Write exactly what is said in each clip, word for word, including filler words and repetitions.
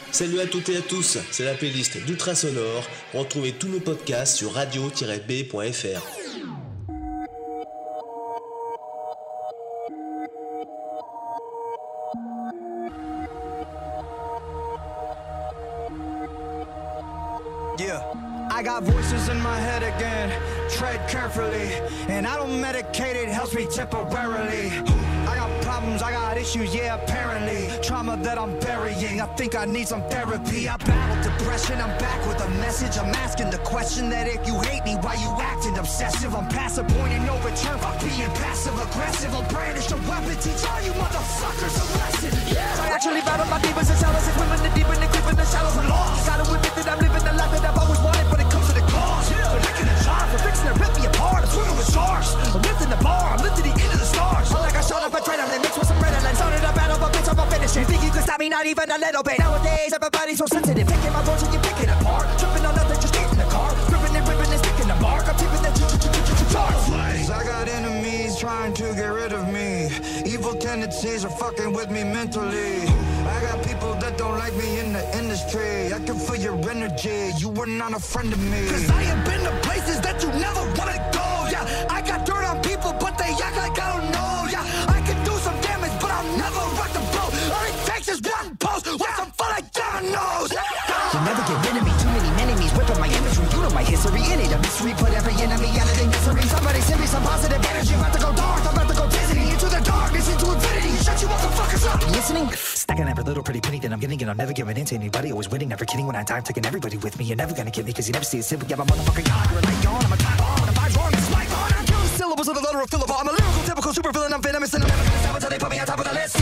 Salut à toutes et à tous, c'est la playlist d'Ultrasonore. Retrouvez tous nos podcasts sur radio tiret b point f r. Yeah, I got voices in my head again. Tread carefully, and I don't medicate, it helps me temporarily. I got problems, I got issues, yeah, apparently. Trauma that I'm burying, I think I need some therapy. I battled depression, I'm back with a message. I'm asking the question that if you hate me, why you acting obsessive? I'm past the point of no return, I'm being passive aggressive. I'll brandish a weapon, teach all you motherfuckers a lesson. Yeah. So I actually battle my demons and shadows, and women the deep and the creep in the shadows of lost. Gotta admit that I'm living the life that I've always wanted, but it comes to the cost. Yeah. They're licking the jar, they're fixing to rip me apart. I'm swimming with sharks, I'm lifting the bar, I'm lifting the end of the stars. Feel like I showed up a adrenaline, mixed with some Ritalin. Started a battle, but bitch, I'm gonna finish it. Think you can stop me, not even a little bit. Nowadays, everybody's so sensitive. Picking my words and you picking apart. Tripping on nothing, just get in the car. Ripping and ripping and sticking the mark. I'm tipping the charts. I got enemies trying to get rid of me. Evil tendencies are fucking with me mentally. I got people that don't like me in the industry. I can feel your energy, you were not a friend of me. Cause I have been to places that you never wanna go. Yeah, I got dirt on people, but they act like I don't know. Yeah, I can do some damage, but I'll never rock the boat. All it takes is one post with some fun like dominoes. You'll never get rid of me, too many enemies whipping my imagery. You know my history, it ain't a mystery. Put every enemy out of their misery. Somebody send me some positive energy. I'm about to go dark, I'm about to go dizzy. Into the darkness, into infinity. Shut you motherfuckers up. Listening? Stacking every little pretty penny that I'm getting, and I'm never giving in to anybody. Always winning, never kidding when I die. I'm taking everybody with me. You're never gonna get me, cause you never see a simple. Yeah, my motherfucking God, you're a light on. I'm a top on. I'm vibe wrong, it's life on. I'm killing syllables of the letter of Philip. I'm a lyrical, typical super villain. I'm venomous, and I'm never gonna stop until they put me on top of the list.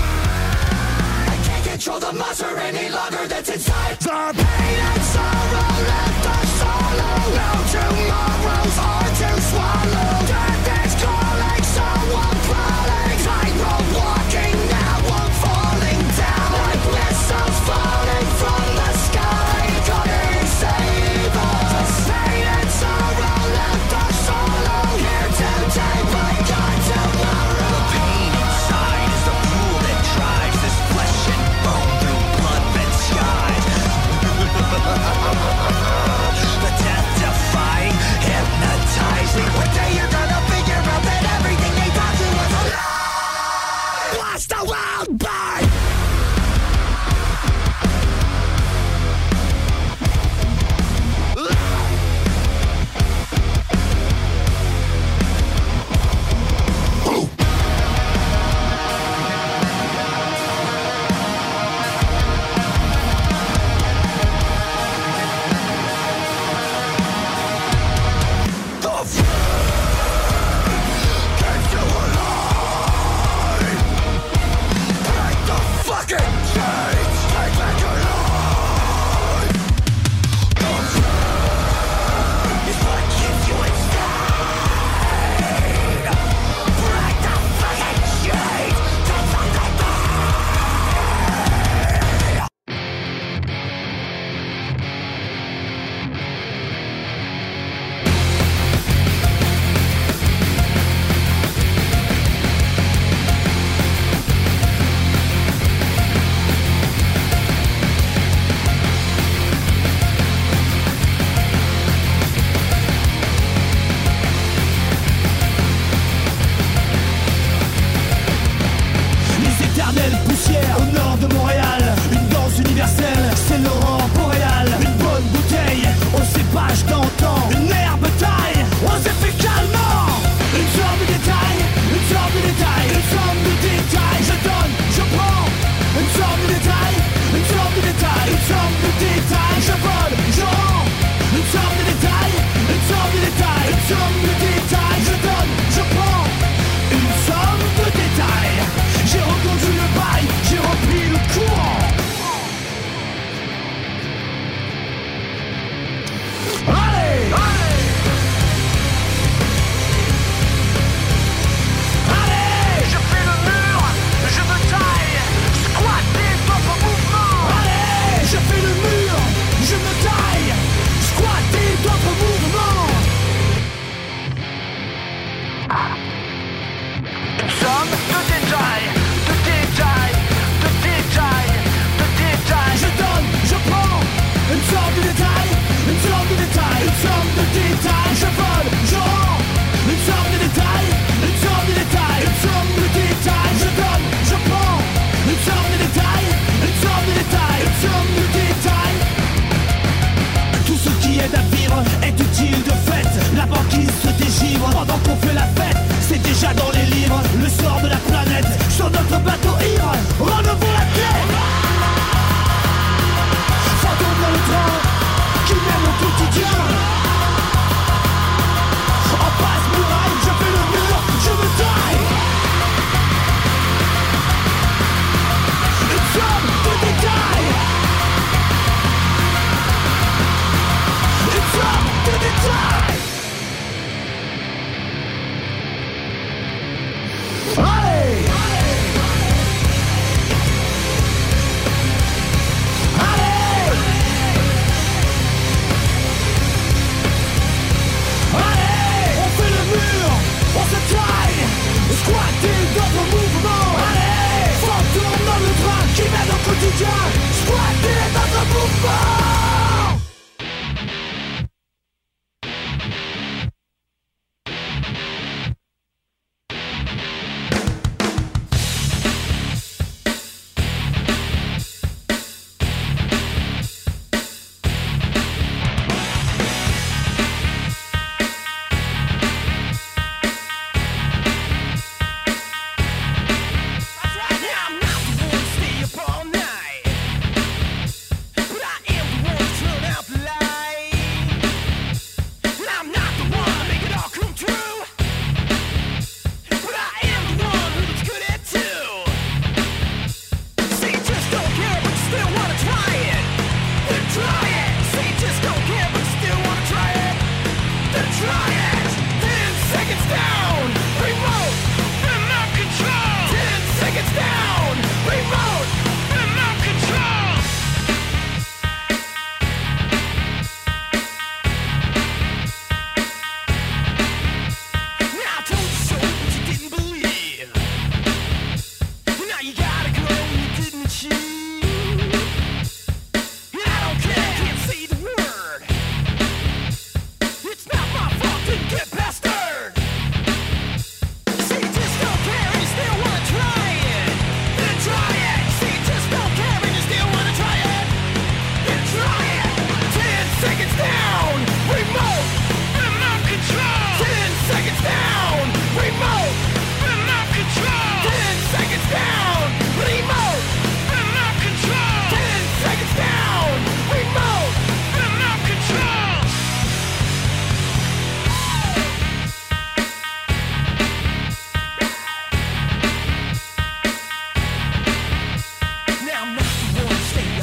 I can't control the monster any longer that's inside. The pain and sorrow left us solo. No tomorrow's hard to swallow. Death is calling, so I'm crawling. Tightrope walking, now I'm falling down. Like missiles falling from the sky. Come and save us. Pain and sorrow left us solo. Here today, but gone tomorrow. The pain inside is the fuel that drives this flesh and bone through blood-red skies. The death-defying, hypnotizing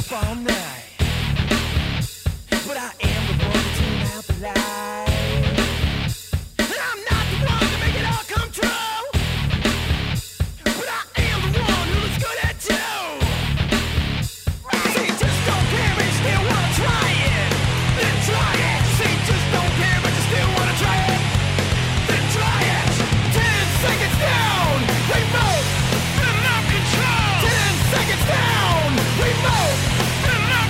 up all night, but I am the one to turn out the light. And I'm not the one to make it all come true, but I am the one who looks good at you. See, just don't care but you still wanna try it. Then try it. See, just don't care but you still wanna try it. Then try it. Ten seconds down, remote, and out control. Ten seconds down, remote, and out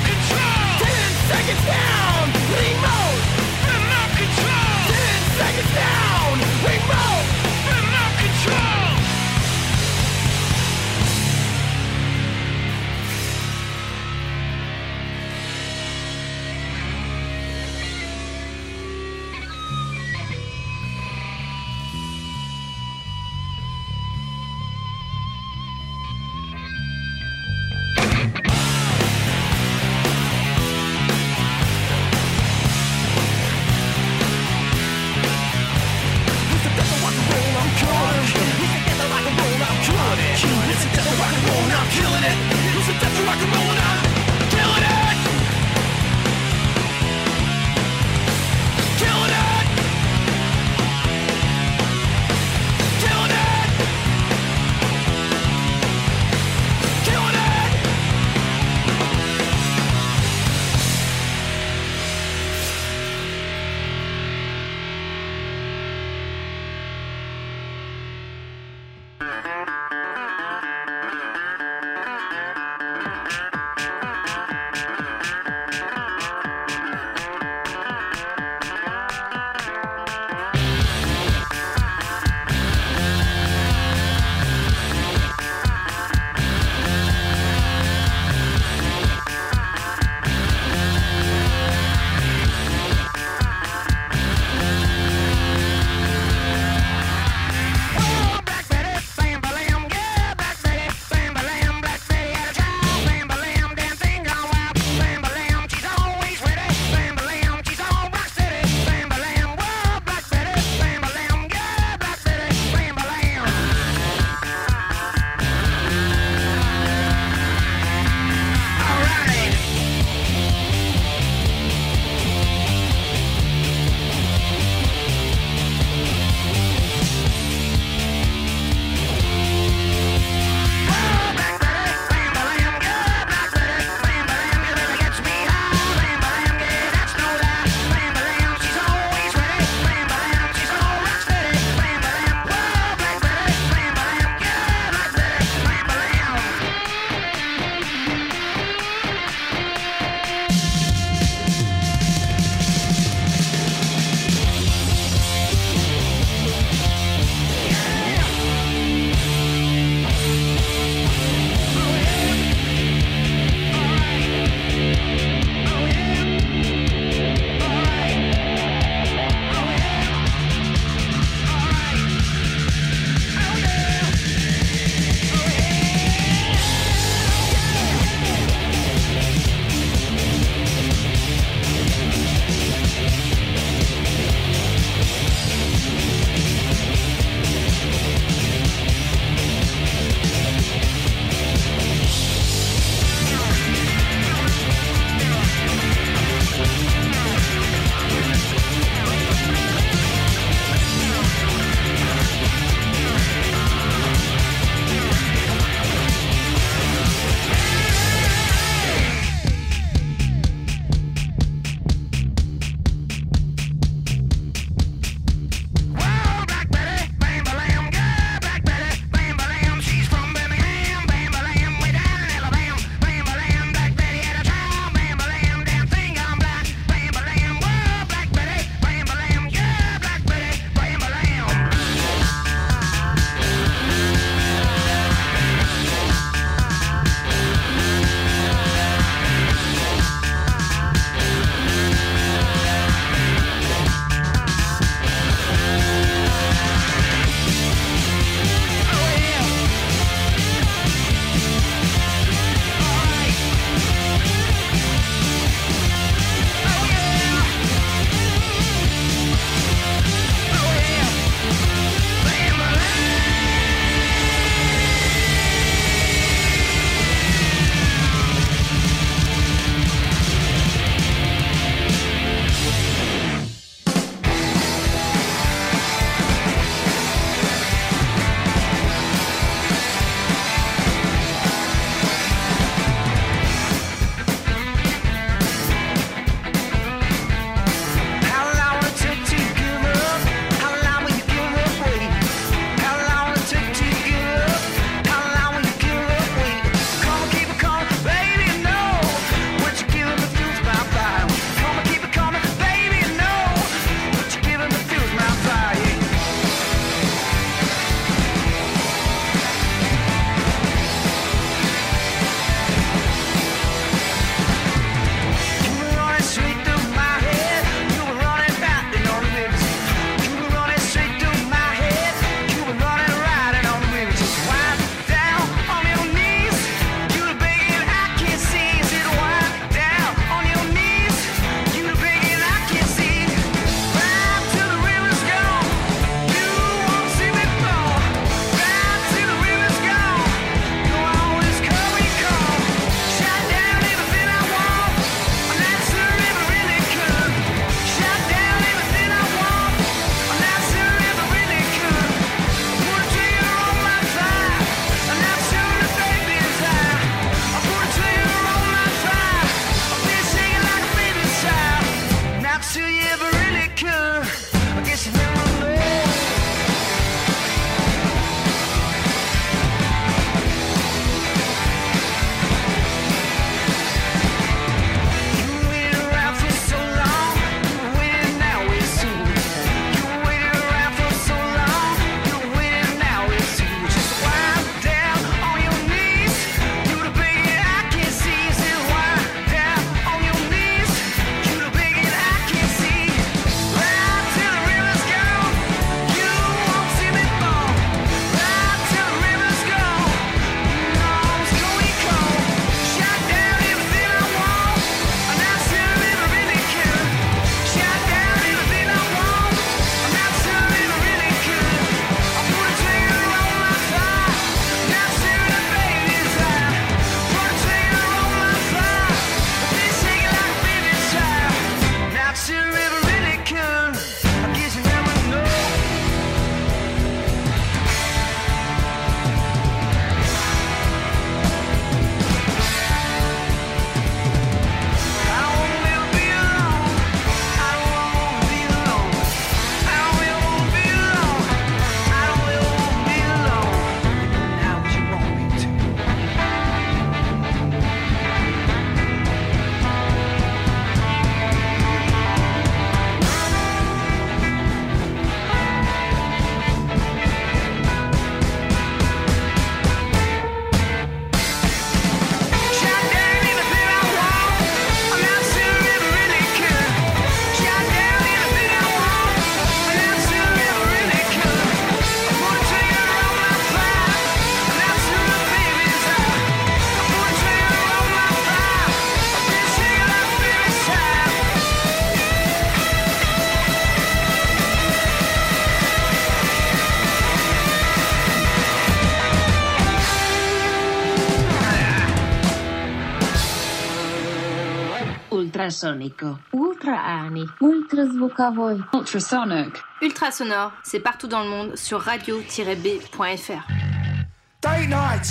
ultrasonico, ultraääni, ultrazvukovoi, ultrasonic. Ultrasonore, c'est partout dans le monde sur radio tiret b point f r. Date night!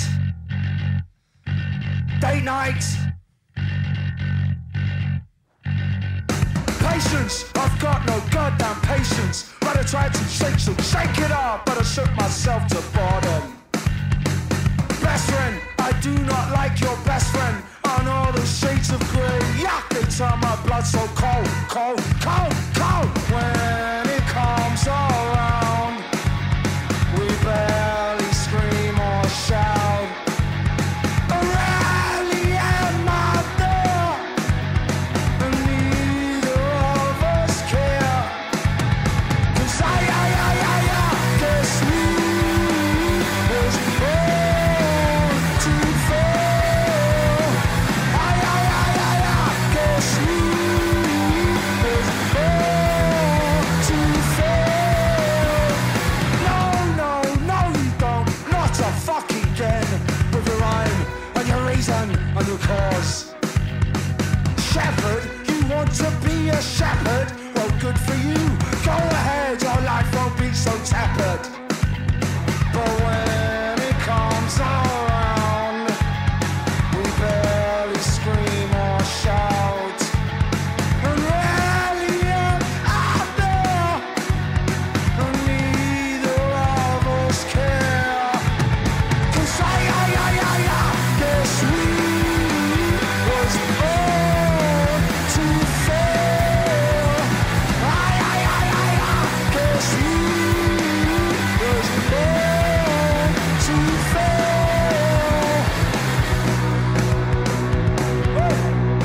Date night! Patience, I've got no goddamn patience. But I tried to shake, so shake it up, but I shook myself to bottom. Best friend, I do not like your best friend. On all the shades of grey, yuck, they turn my blood so cold, cold, cold, cold. When it comes around, we barely scream or shout. I rarely am out there, and neither of us care. 'Cause I, I, I, I, I guess we was born to fail. I, I, I, I, I guess we was born to fail. No, no, no you don't, not a fuck again. With your rhyme and your reason and your cause. Shepherd, you want to be a shepherd? Well, good for you. Go ahead, your life won't be so tepid. But when it comes around, we barely scream or shout. And rarely am out there, and neither of us care. 'Cause I, I, I, I, I guess we was born to fail. I, I, I, I, I guess we was born to fail. Woo.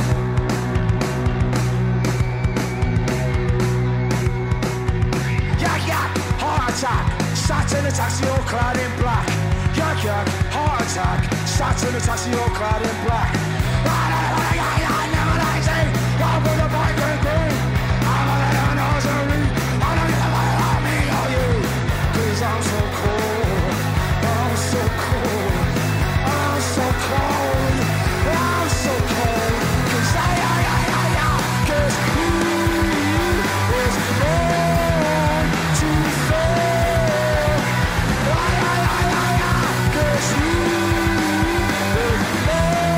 Yak yak, heart attack, sat in a taxi all clad in black. Yak yak, heart attack, sat in a taxi all clad in black. I never like say, I'm with a bike and green. I'm a little nursery, I don't give a fuck about me or you. 'Cause I'm so cold, I'm so cold, I'm so cold, I'm so cold. 'Cause I, I, I, I, I, 'cause we was born to fail. I, I, I, I, I, 'cause we was born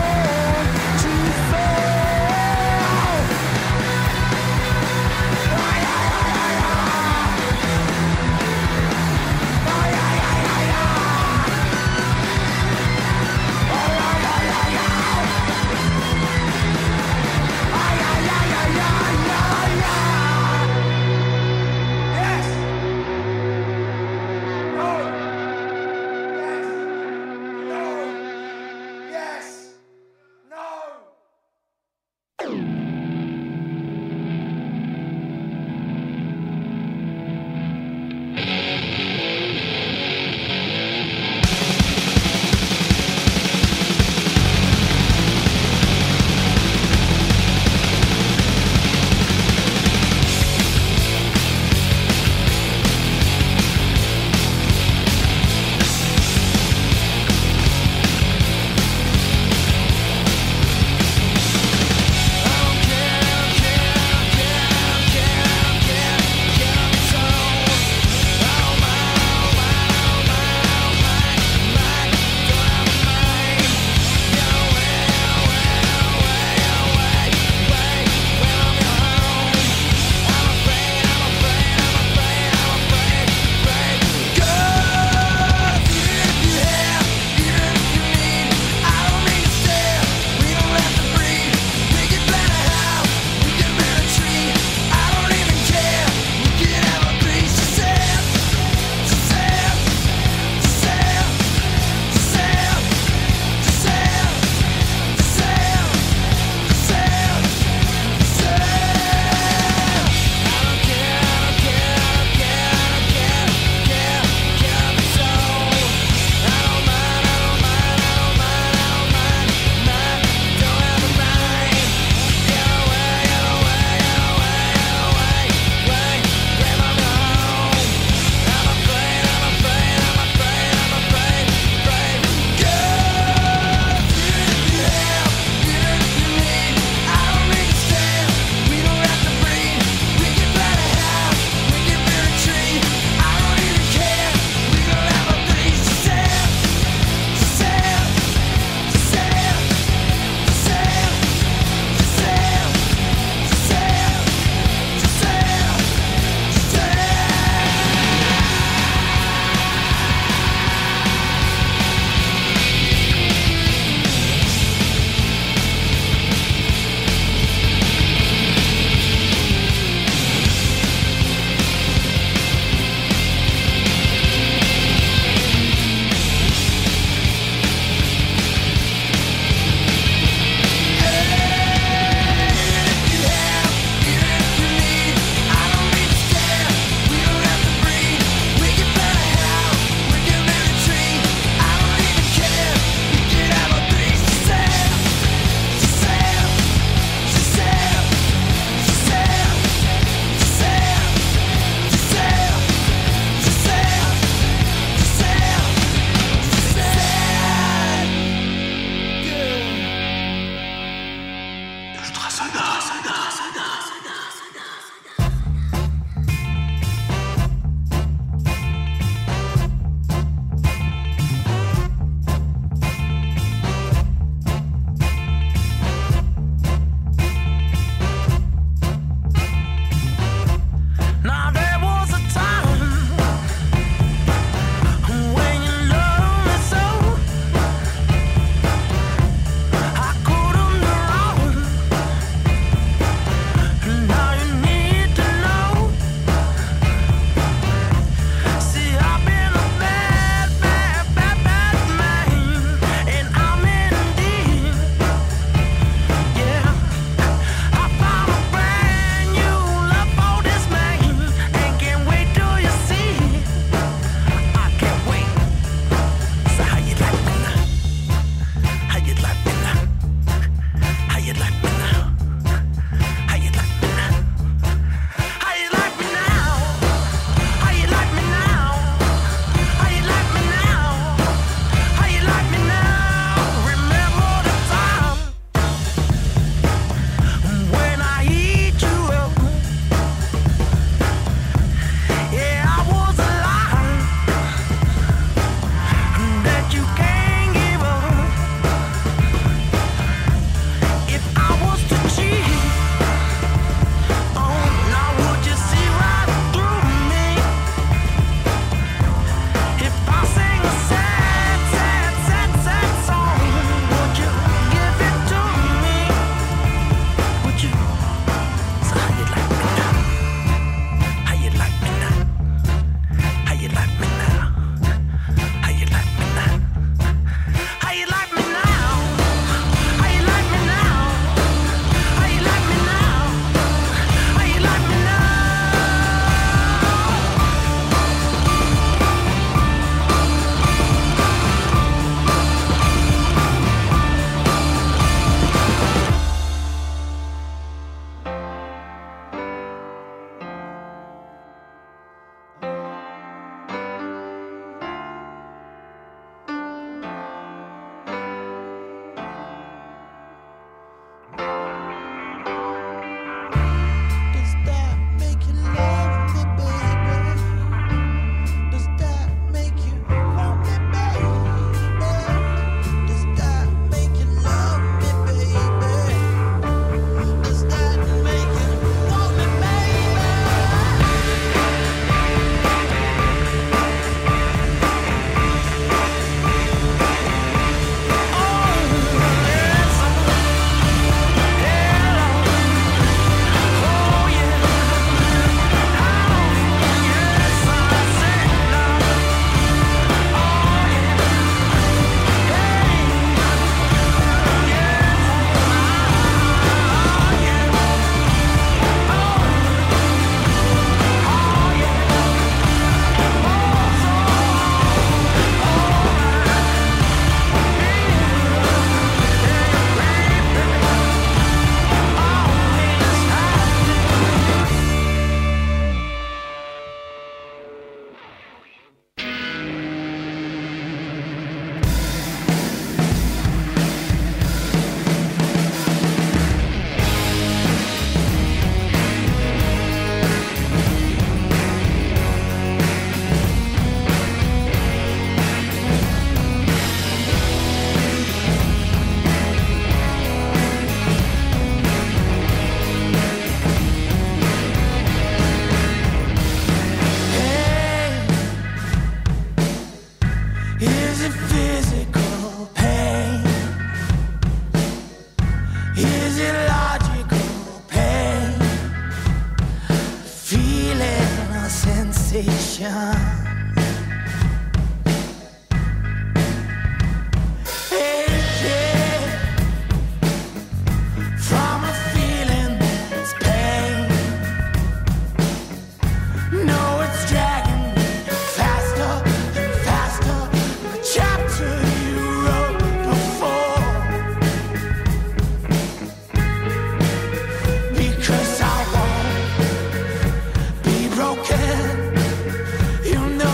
You know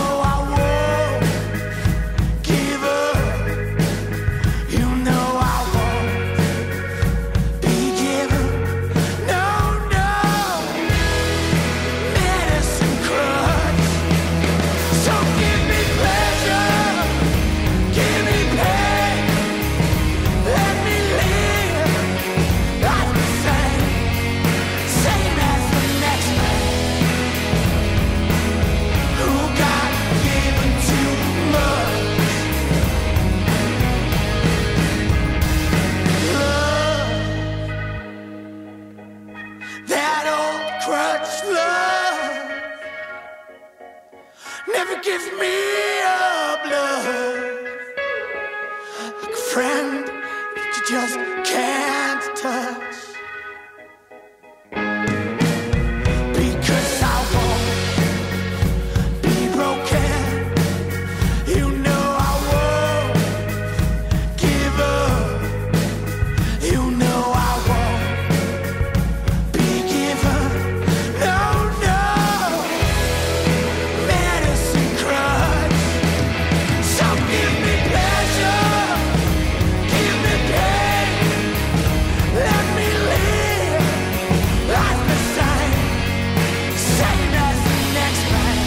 crutch love never gives me up love, like a friend that you just can't touch. Because I won't be broken, you know I won't give up, you know I won't be given, no, no, medicine crutch. So give me pleasure, give me pain, let me live life the same, same as the next man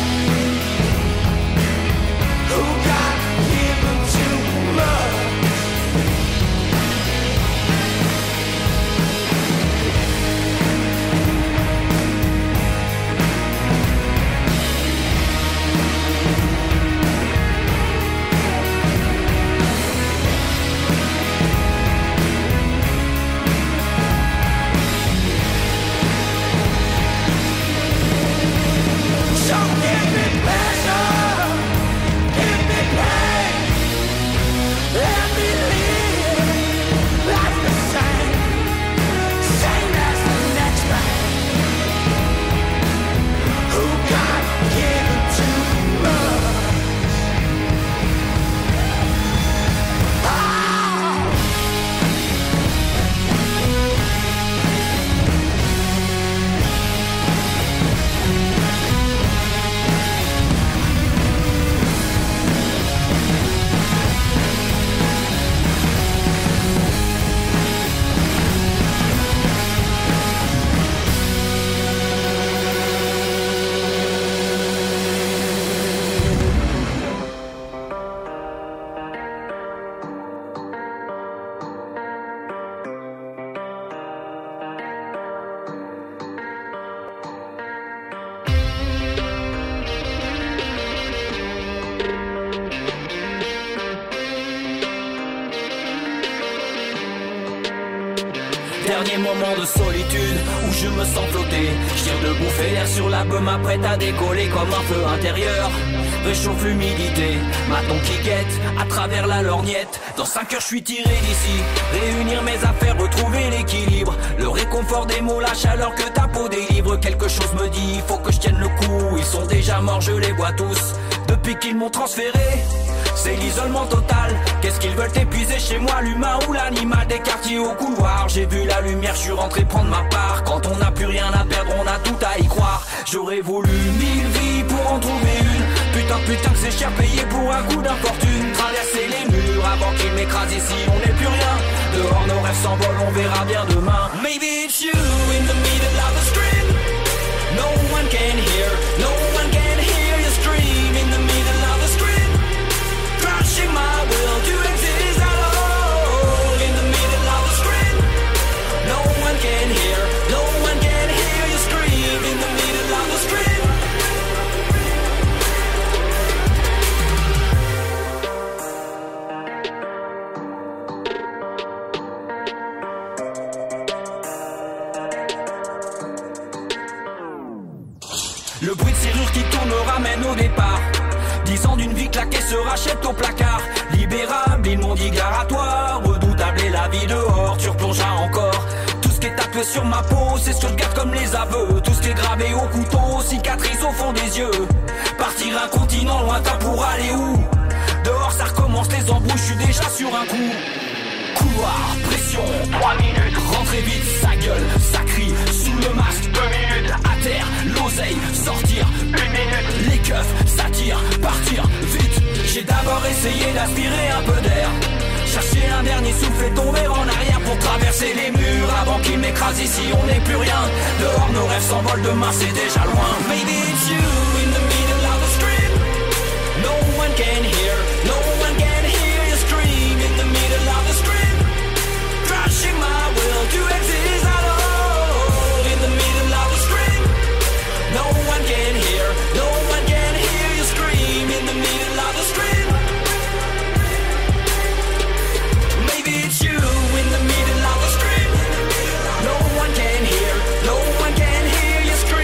who got given too much. So give me pleasure, give me pain, let me live life the same, same as the next man who got given too much. Oh. Dernier moment de solitude où je me sens flotter. Je tire de bouffer l'air sur la beume, m'apprête à décoller comme un feu intérieur. Réchauffe l'humidité, maton qui guette à travers la lorgnette. Dans cinq heures je suis tiré d'ici, réunir mes affaires, retrouver l'équilibre. Le réconfort des mots, la chaleur que ta peau délivre. Quelque chose me dit, faut que je tienne le coup. Ils sont déjà morts, je les vois tous, depuis qu'ils m'ont transféré. C'est l'isolement total, qu'est-ce qu'ils veulent épuiser chez moi, l'humain ou l'animal, des quartiers au couloir. J'ai vu la lumière, je suis rentré prendre ma part. Quand on n'a plus rien à perdre, on a tout à y croire. J'aurais voulu mille vies pour en trouver une. Putain, putain que c'est cher payé pour un coup d'infortune. Traverser les murs avant qu'ils m'écrasent ici, on n'est plus rien. Dehors nos rêves s'envolent, on verra bien demain. Maybe it's you in the middle of the stream. No one can hear, no one can hear you scream in the middle of the stream. Crushing my will to exist at all in the middle of the street. No one can hear, no one can hear you scream in the middle of the street. Le bruit de serrure qui tourne me ramène au départ. Dix ans d'une vie claquée se rachète au placard. Libérable, ils m'ont dit gare à toi. Redoutable est la vie dehors, tu replongeras encore. Tout ce qui est tatoué sur ma peau, c'est ce que je garde comme les aveux. Tout ce qui est gravé au couteau, cicatrice au fond des yeux. Partir un continent lointain pour aller où? Dehors ça recommence les embrouilles, je suis déjà sur un coup. Couloir, pression, trois minutes. Rentrer vite, sa gueule, ça crie. Sous le masque, deux minutes. À terre, l'oseille, sortir, une minute. Les keufs, ça tire, partir, vite. J'ai d'abord essayé d'aspirer un peu d'air. Chercher un dernier souffle et tomber en arrière pour traverser les murs avant qu'ils m'écrasent ici, on n'est plus rien. Dehors nos rêves s'envolent, demain c'est déjà loin. Maybe it's you in the middle of the street. No one can hear, no one can hear you scream in the middle of the street. Crushing my will to exist at all in the middle of the street. No one can hear, no one can hear you scream in the middle of the street. Maybe it's you in the middle of the street. No one can hear, no one can hear you scream.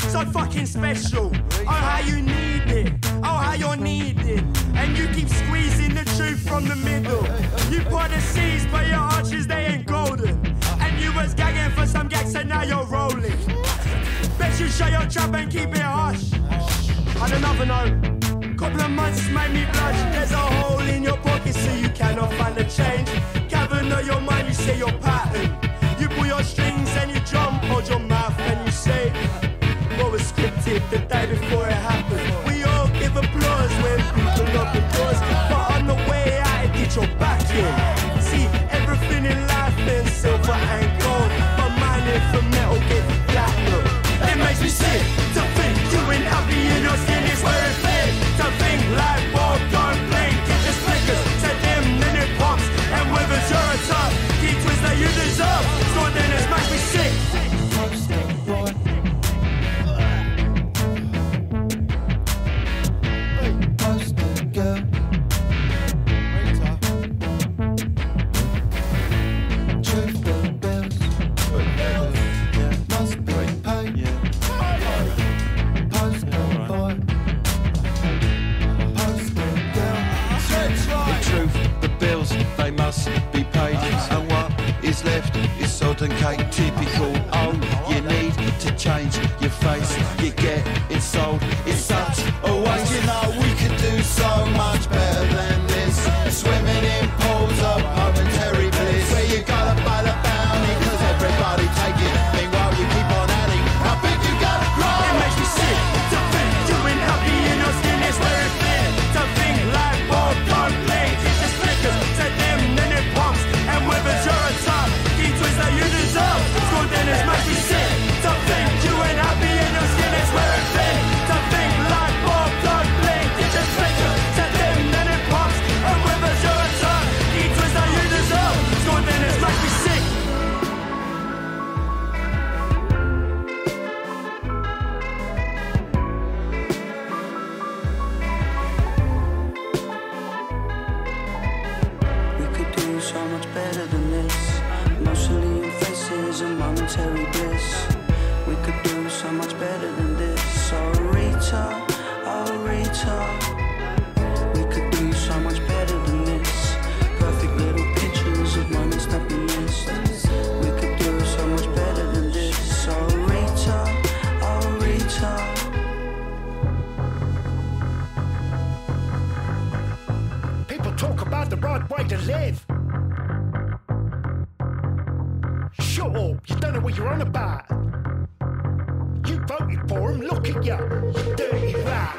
so fucking special. Oh, how you need it, oh, how you're needed. And you keep squeezing the truth from the middle. You part the seas, but your arches, they ain't golden. And you was gagging for some gags, and now you're rolling. Bet you shut your trap and keep it hush. On another note, couple of months made me blush. There's a hole in your pocket so you cannot find the change. Cavern of your mind, you say your pattern. You pull your strings and you jump, hold your mouth and you say what was scripted the day before it happened. We all give applause when people open doors, but on the way out, get your back in. See, everything in life is silver and gold, but mine is for metal, get platinum. It makes me sick to think you ain't happy in your skin is where it fit. To think like ball don't blink, get the flickers, set them then it pops. And whether you're a top, key twist that you deserve. So then it makes me sick. And cake, typical. Oh, you need to change your face. You get it sold. It's such a waste. You know we could do so much better than this. Swimming in pools of momentary bliss, where you gotta buy the bounty, cause everybody take it. Meanwhile you keep on adding. I bet you gotta grow. It makes me sick to think you ain't happy in your skin is where it fit. To think like ball don't blink, it just flickers. Set them then it pumps. And whether you're a top, that you deserve. So then it makes me sick to think you ain't happy in your skin is where it fit. To think like Bob don't blink, it just flickers. Set them then it pops. And whether you're a top, eat twist that you deserve. So then it makes me sick. We could do so much better than this. Mostly your faces and momentary bliss. We could do so much better than this. Oh Rita, oh Rita. We could do so much better than this. Perfect little pictures of moments that we missed. We could do so much better than this. Oh Rita, oh Rita. People talk about the right way to live. Shut up, you don't know what you're on about. You voted for him, look at you, you dirty rat.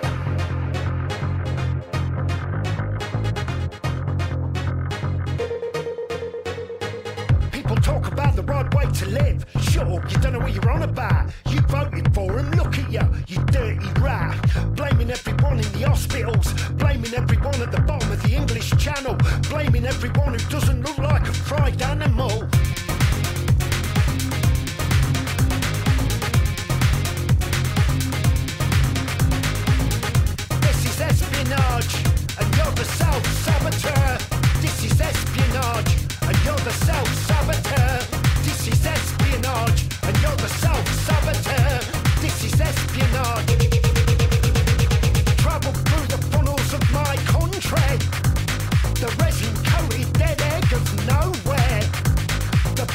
People talk about the right way to live. Shut up, you don't know what you're on about. You voted for him, look at you, you dirty rat. Blaming everyone in the hospitals, blaming everyone at the bottom of the English Channel, blaming everyone who doesn't look like a fried animal. And you're the self-saboteur. This is espionage. And you're the self-saboteur. This is espionage. And you're the self-saboteur. This is espionage. Travel through the funnels of my country. The resin-coated dead egg of nowhere. The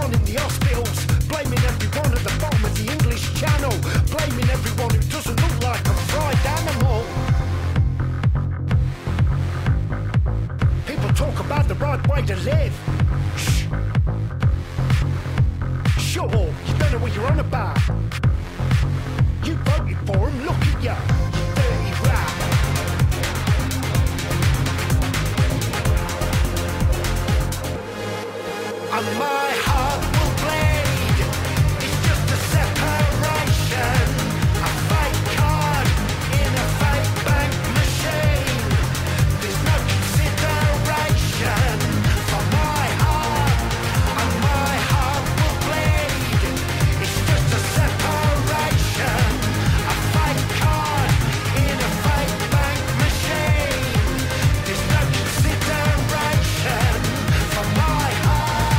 everyone in the hospitals, blaming everyone at the bottom of the English Channel, blaming everyone who doesn't look like a fried animal. People talk about the right way to live. Shh. Shut up, you don't know what you're on about. You voted for him, look at ya, you dirty rat. And my heart will bleed. It's just a separation. A fake card in a fake bank machine. There's no consideration for my heart. And my heart will bleed. It's just a separation. A fake card in a fake bank machine. There's no consideration for my heart.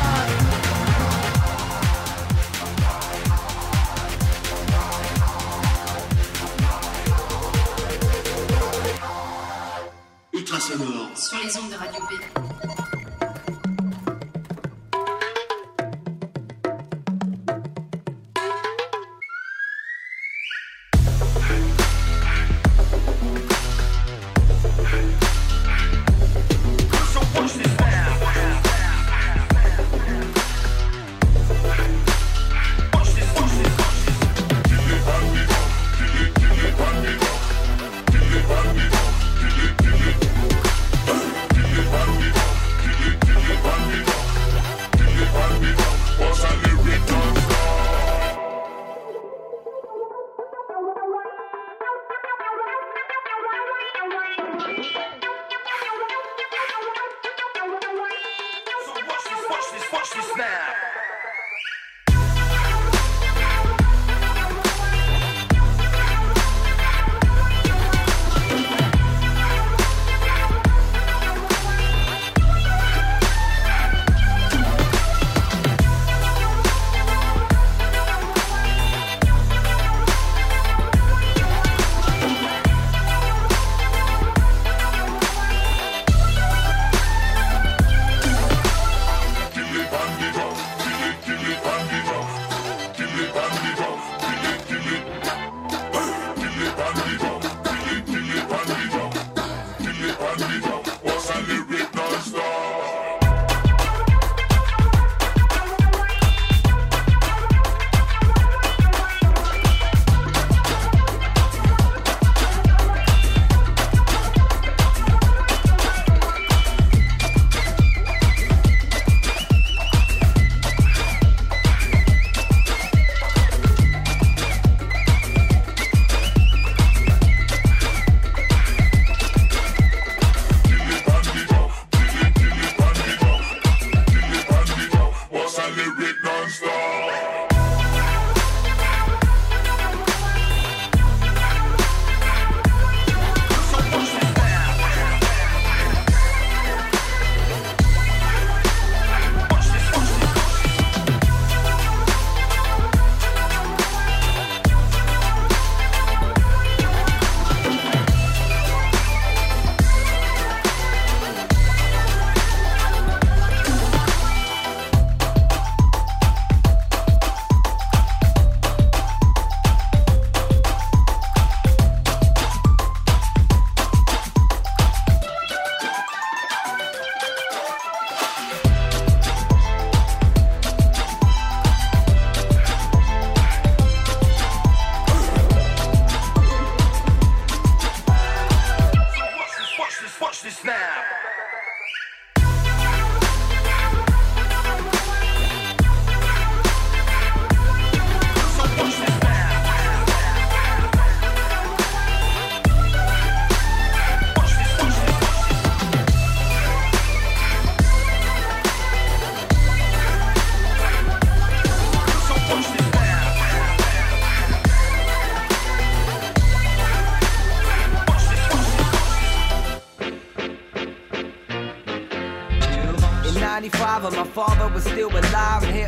Ultrasonore. Sur les ondes de Radio B. ninety-five and my father was still alive and here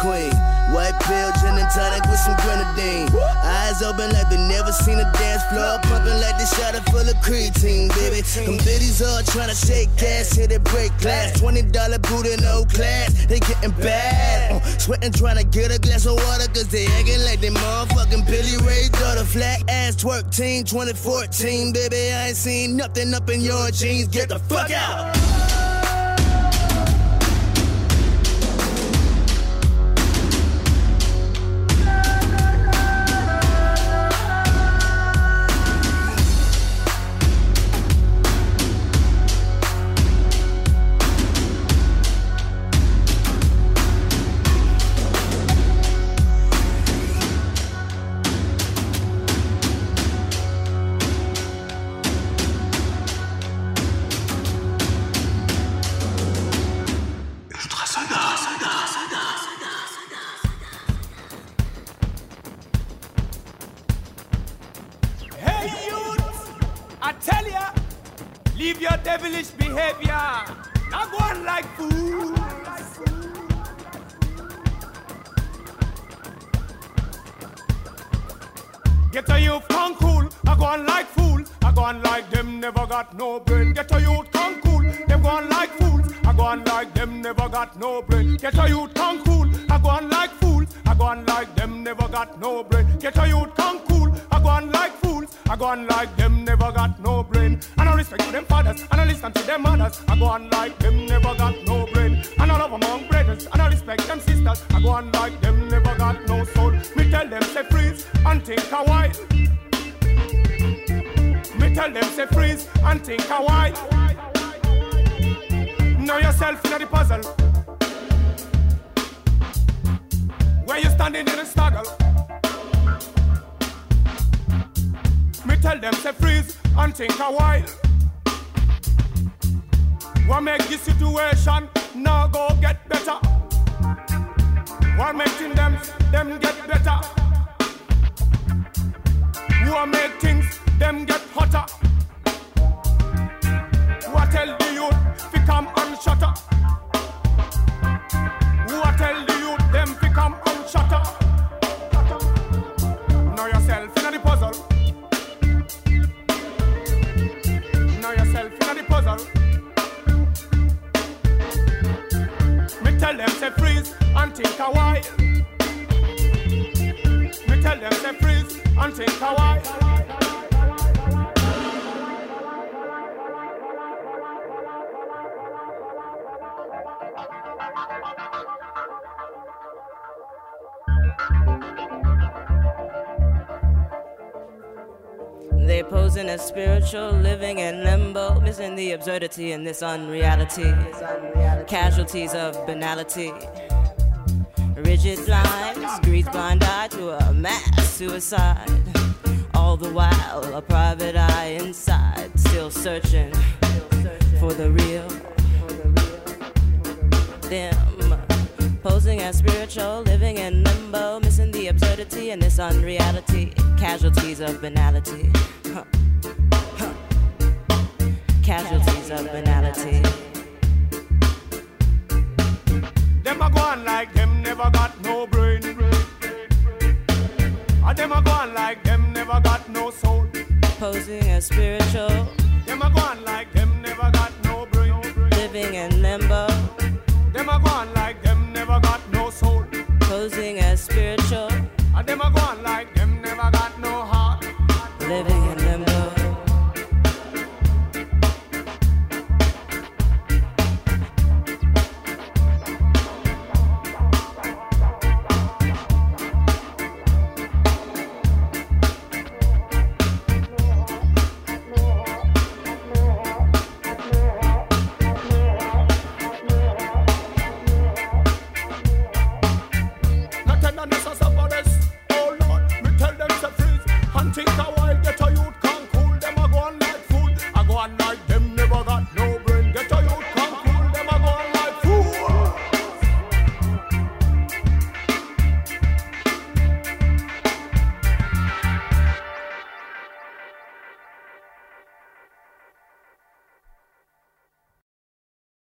Queen. White pill, gin and tonic with some grenadine. Eyes open like they never seen a dance floor. Pumping like they shot it full of creatine, baby. Them biddies all tryna shake ass, hit it break glass. twenty dollar boot in no class, they getting bad. Uh, sweating tryna get a glass of water, cause they acting like they motherfucking Billy Ray daughter. Flat ass twerk team, twenty fourteen, baby. I ain't seen nothing up in your jeans. Get the fuck out. Get a youth con cool, I go on like fool. I go on like them never got no brain. Get a youth con cool, them go on like fools. I go on like them never got no brain. Get a youth con cool, I go on like fools. I go on like them never got no brain. Get a youth con cool, I go on like fools. I go on like them never got no brain. And I respect to them fathers, and I listen to them mothers. I go on like them never got no brain. And I love among brothers, and I respect them sisters. I go on like them never got no soul. Me tell them say freeze and think a while. Me tell them say freeze and think a while. Know yourself in the puzzle. Where you standing in the struggle. Me tell them say freeze and think a while. What make this situation now go get better? What making them them get better? What make things them get hotter? What tell the youth to come and shut up? What tell the youth them to come and shut up? Know yourself in the puzzle. Know yourself in the puzzle. Me tell them say freeze and think a while. Me tell them say freeze and think a while. They posing as spiritual, living in limbo, missing the absurdity in this unreality. Casualties of banality. Rigid blinds, grease blind eye to a mass suicide. All the while, a private eye inside, still searching for the real. Them posing as spiritual, living in limbo, missing the absurdity in this unreality. Casualties of banality. Huh. Huh. Casualties of banality. Them a go on like them never got no brain. And them a go on like them never got no soul. Posing as spiritual. Them a go on like them never got no brain. Living in limbo. Them a go on like them never got no soul. Posing as spiritual. And them a go on like them